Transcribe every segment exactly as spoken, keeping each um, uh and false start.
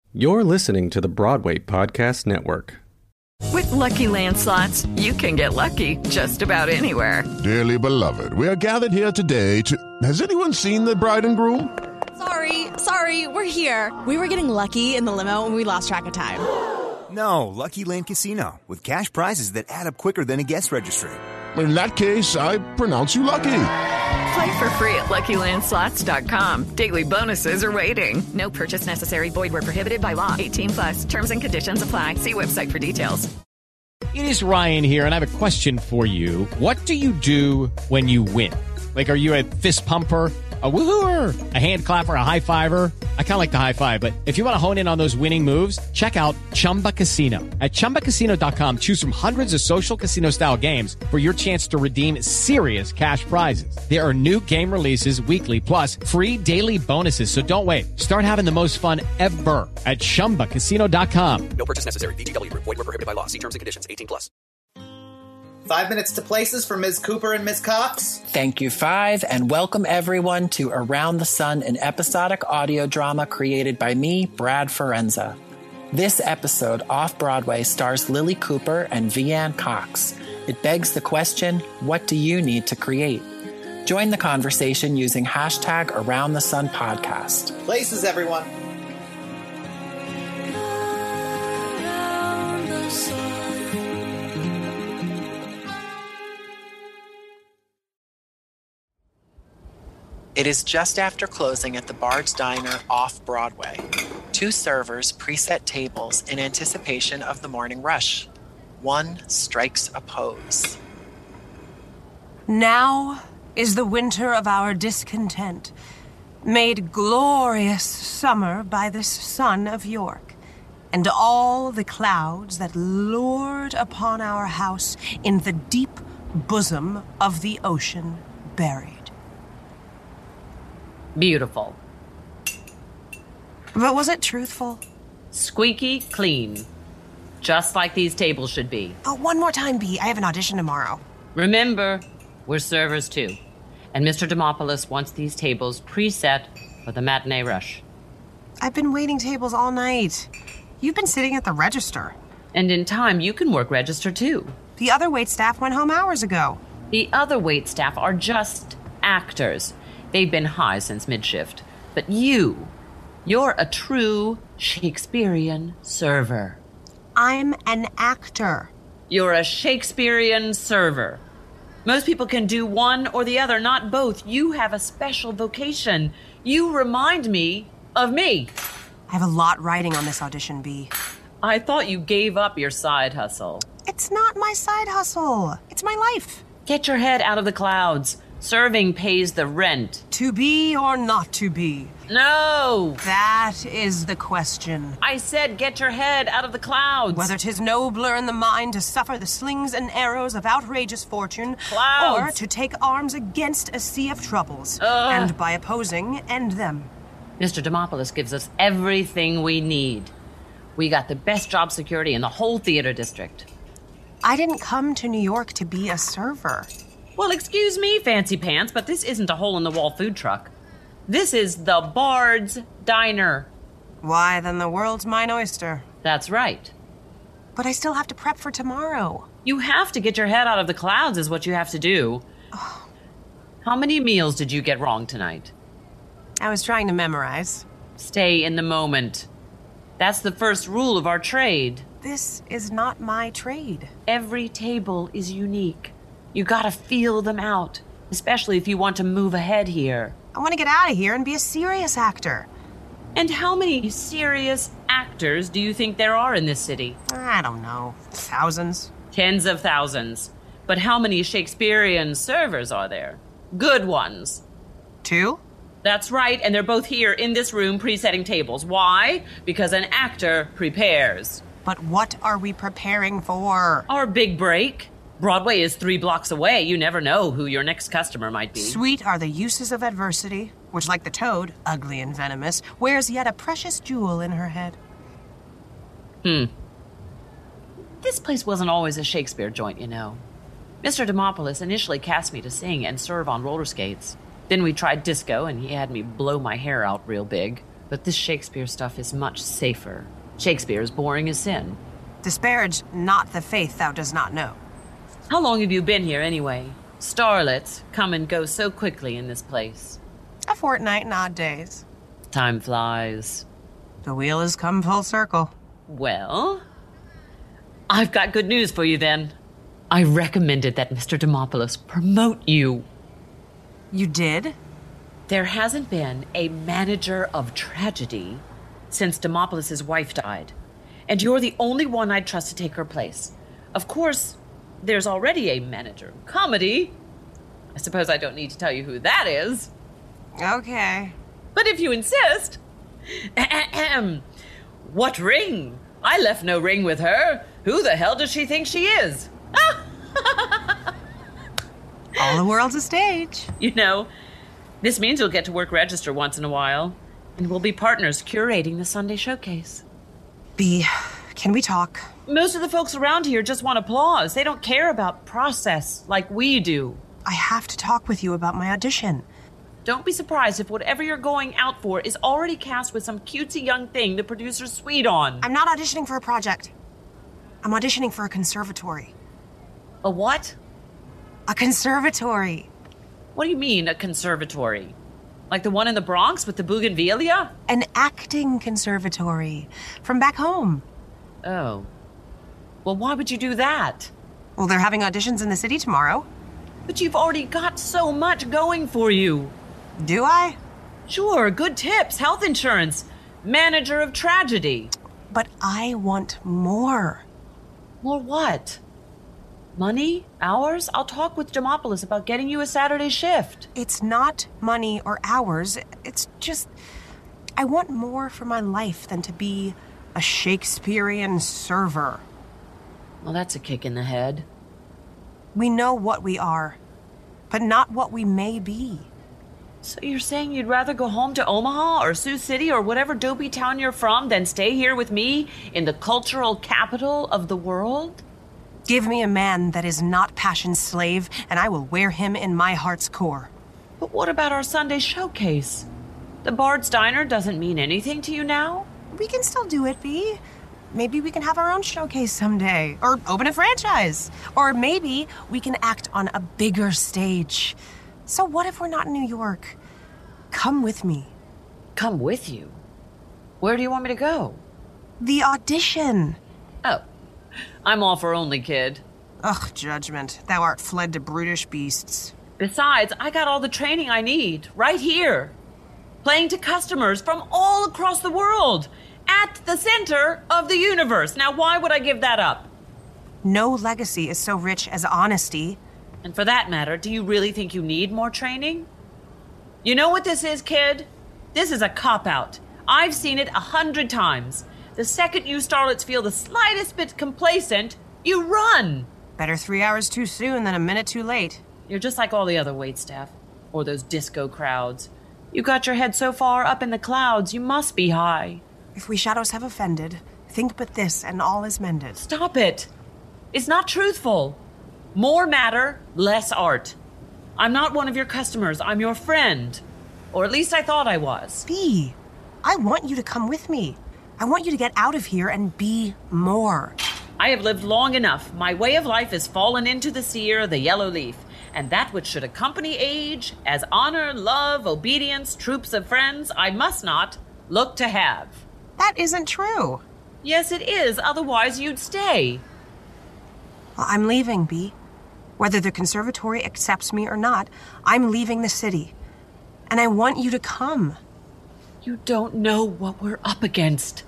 You're listening to the Broadway Podcast Network. With Lucky Land Slots, you can get lucky just about anywhere. Dearly beloved, we are gathered here today to... Has anyone seen the bride and groom? Sorry, sorry, we're here. We were getting lucky in the limo and we lost track of time. No, Lucky Land Casino, with cash prizes that add up quicker than a guest registry. In that case, I pronounce you lucky. Play for free at Lucky Land Slots dot com. Daily bonuses are waiting. No purchase necessary. Void where prohibited by law. eighteen plus. Terms and conditions apply. See website for details. It is Ryan here, and I have a question for you. What do you do when you win? Like, are you a fist pumper, a woohooer, a hand clapper, a high fiver? I kind of like the high five, but if you want to hone in on those winning moves, check out Chumba Casino. At Chumba Casino dot com, choose from hundreds of social casino-style games for your chance to redeem serious cash prizes. There are new game releases weekly, plus free daily bonuses, so don't wait. Start having the most fun ever at Chumba Casino dot com. No purchase necessary. V G W. Void where prohibited by law. See terms and conditions. eighteen plus. Five minutes to places for Miz Cooper and Miz Cox. Thank you, Five, and welcome everyone to Around the Sun, an episodic audio drama created by me, Brad Forenza. This episode, Off-Broadway, stars Lily Cooper and Vianne Cox. It begs the question, what do you need to create? Join the conversation using hashtag Around the Sun Podcast. Places, everyone. It is just after closing at the Bard's Diner off-Broadway. Two servers preset tables in anticipation of the morning rush. One strikes a pose. Now is the winter of our discontent, made glorious summer by this sun of York, and all the clouds that lured upon our house in the deep bosom of the ocean buried. Beautiful. But was it truthful? Squeaky clean. Just like these tables should be. Oh, one more time, B. I have an audition tomorrow. Remember, we're servers too. And Mister Demopoulos wants these tables preset for the matinee rush. I've been waiting tables all night. You've been sitting at the register. And in time, you can work register too. The other wait staff went home hours ago. The other wait staff are just actors. They've been high since mid-shift. But you, you're a true Shakespearean server. I'm an actor. You're a Shakespearean server. Most people can do one or the other, not both. You have a special vocation. You remind me of me. I have a lot riding on this audition, B. I thought you gave up your side hustle. It's not my side hustle. It's my life. Get your head out of the clouds. Serving pays the rent. To be or not to be? No! That is the question. I said get your head out of the clouds. Whether 'tis nobler in the mind to suffer the slings and arrows of outrageous fortune, clouds. Or to take arms against a sea of troubles, Ugh. and by opposing, end them. Mister Demopoulos gives us everything we need. We got the best job security in the whole theater district. I didn't come to New York to be a server. Well, excuse me, fancy pants, but this isn't a hole-in-the-wall food truck. This is the Bard's Diner. Why, then the world's mine oyster. That's right. But I still have to prep for tomorrow. You have to get your head out of the clouds is what you have to do. Oh. How many meals did you get wrong tonight? I was trying to memorize. Stay in the moment. That's the first rule of our trade. This is not my trade. Every table is unique. You gotta feel them out, especially if you want to move ahead here. I want to get out of here and be a serious actor. And how many serious actors do you think there are in this city? I don't know. Thousands? Tens of thousands. But how many Shakespearean servers are there? Good ones. Two? That's right, and they're both here in this room presetting tables. Why? Because an actor prepares. But what are we preparing for? Our big break. Broadway is three blocks away. You never know who your next customer might be. Sweet are the uses of adversity, which, like the toad, ugly and venomous, wears yet a precious jewel in her head. Hmm. This place wasn't always a Shakespeare joint, you know. Mister Demopoulos initially cast me to sing and serve on roller skates. Then we tried disco, and he had me blow my hair out real big. But this Shakespeare stuff is much safer. Shakespeare is boring as sin. Disparage not the faith thou does not know. How long have you been here, anyway? Starlets come and go so quickly in this place. A fortnight and odd days. Time flies. The wheel has come full circle. Well, I've got good news for you then. I recommended that Mister Demopoulos promote you. You did? There hasn't been a manager of tragedy since Demopoulos' wife died. And you're the only one I'd trust to take her place. Of course, there's already a manager of comedy. I suppose I don't need to tell you who that is. Okay. But if you insist... Ahem. What ring? I left no ring with her. Who the hell does she think she is? All the world's a stage. You know, this means you'll get to work register once in a while. And we'll be partners curating the Sunday showcase. B, can we talk? Most of the folks around here just want applause. They don't care about process like we do. I have to talk with you about my audition. Don't be surprised if whatever you're going out for is already cast with some cutesy young thing the producer's sweet on. I'm not auditioning for a project. I'm auditioning for a conservatory. A what? A conservatory. What do you mean, a conservatory? Like the one in the Bronx with the bougainvillea? An acting conservatory. From back home. Oh. Well, why would you do that? Well, they're having auditions in the city tomorrow. But you've already got so much going for you. Do I? Sure, good tips, health insurance, manager of tragedy. But I want more. More what? Money? Hours? I'll talk with Demopoulos about getting you a Saturday shift. It's not money or hours. It's just... I want more for my life than to be a Shakespearean server. Well, that's a kick in the head. We know what we are, but not what we may be. So you're saying you'd rather go home to Omaha or Sioux City or whatever dopey town you're from than stay here with me in the cultural capital of the world? Give me a man that is not passion's slave, and I will wear him in my heart's core. But what about our Sunday showcase? The Bard's Diner doesn't mean anything to you now? We can still do it, Bea. Maybe we can have our own showcase someday, or open a franchise. Or maybe we can act on a bigger stage. So what if we're not in New York? Come with me. Come with you? Where do you want me to go? The audition. Oh, I'm all for only, kid. Ugh, judgment. Thou art fled to brutish beasts. Besides, I got all the training I need, right here. Playing to customers from all across the world. At the center of the universe. Now, why would I give that up? No legacy is so rich as honesty. And for that matter, do you really think you need more training? You know what this is, kid? This is a cop-out. I've seen it a hundred times. The second you starlets feel the slightest bit complacent, you run. Better three hours too soon than a minute too late. You're just like all the other waitstaff. Or those disco crowds. You got your head so far up in the clouds, you must be high. If we shadows have offended, think but this, and all is mended. Stop it. It's not truthful. More matter, less art. I'm not one of your customers. I'm your friend. Or at least I thought I was. Bea, I want you to come with me. I want you to get out of here and be more. I have lived long enough. My way of life has fallen into the seer, the yellow leaf. And that which should accompany age, as honor, love, obedience, troops of friends, I must not look to have. That isn't true. Yes, it is. Otherwise, you'd stay. Well, I'm leaving, Bea. Whether the conservatory accepts me or not, I'm leaving the city. And I want you to come. You don't know what we're up against.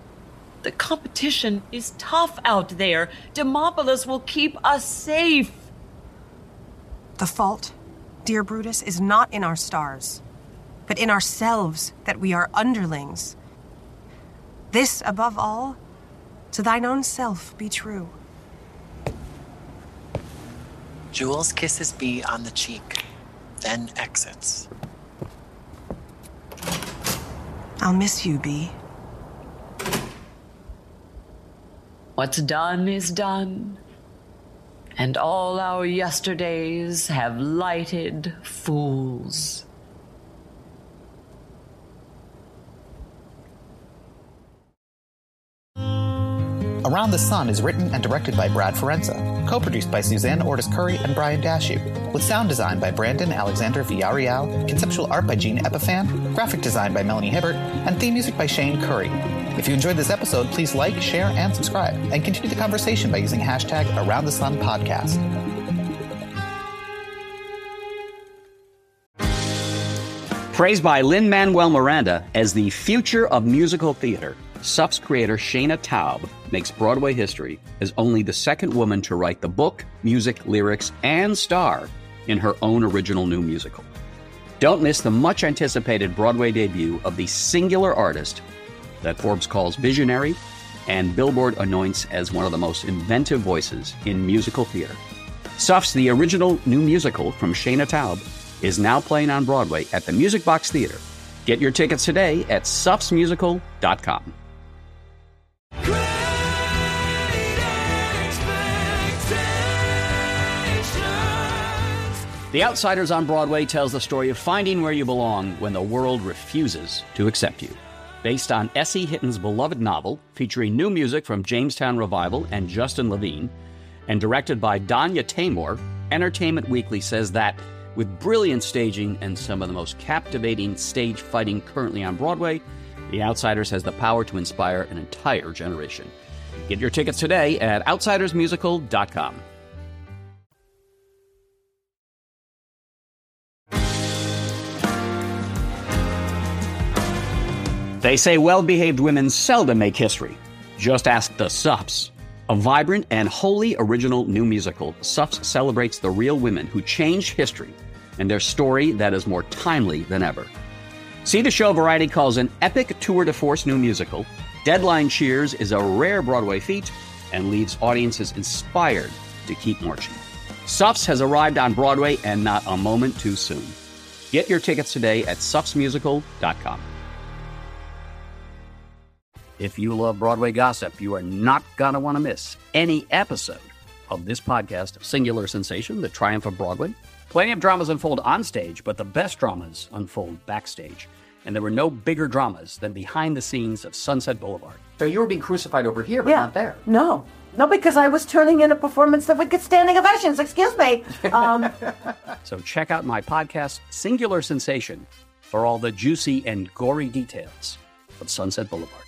The competition is tough out there. Demopoulos will keep us safe. The fault, dear Brutus, is not in our stars, but in ourselves that we are underlings. This, above all, to thine own self be true. Jules kisses Bea on the cheek, then exits. I'll miss you, Bea. What's done is done, and all our yesterdays have lighted fools. Around the Sun is written and directed by Brad Ferenza, co-produced by Suzanne Ortiz Curry and Brian Dashew, with sound design by Brandon Alexander Villarreal, conceptual art by Gene Epiphan, graphic design by Melanie Hibbert, and theme music by Shane Curry. If you enjoyed this episode, please like, share, and subscribe, and continue the conversation by using hashtag Around the Sun Podcast. Praised by Lin-Manuel Miranda as the future of musical theater, S U F's creator Shayna Taub makes Broadway history as only the second woman to write the book, music, lyrics, and star in her own original new musical. Don't miss the much-anticipated Broadway debut of the singular artist that Forbes calls visionary and Billboard anoints as one of the most inventive voices in musical theater. S U F's The Original New Musical from Shayna Taub is now playing on Broadway at the Music Box Theater. Get your tickets today at sufs musical dot com. The Outsiders on Broadway tells the story of finding where you belong when the world refuses to accept you. Based on S E. Hitton's beloved novel, featuring new music from Jamestown Revival and Justin Levine, and directed by Danya Taymor, Entertainment Weekly says that with brilliant staging and some of the most captivating stage fighting currently on Broadway, The Outsiders has the power to inspire an entire generation. Get your tickets today at outsiders musical dot com. They say well-behaved women seldom make history. Just ask the S U Fs. A vibrant and wholly original new musical, S U Fs celebrates the real women who changed history and their story that is more timely than ever. See the show Variety calls an epic tour de force new musical. Deadline cheers is a rare Broadway feat and leaves audiences inspired to keep marching. S U Fs has arrived on Broadway and not a moment too soon. Get your tickets today at sufs musical dot com. If you love Broadway gossip, you are not going to want to miss any episode of this podcast of Singular Sensation, The Triumph of Broadway. Plenty of dramas unfold on stage, but the best dramas unfold backstage. And there were no bigger dramas than behind the scenes of Sunset Boulevard. So you were being crucified over here, but yeah. not there. No. No, because I was turning in a performance that would get standing ovations. Excuse me. Um, so check out my podcast, Singular Sensation, for all the juicy and gory details of Sunset Boulevard.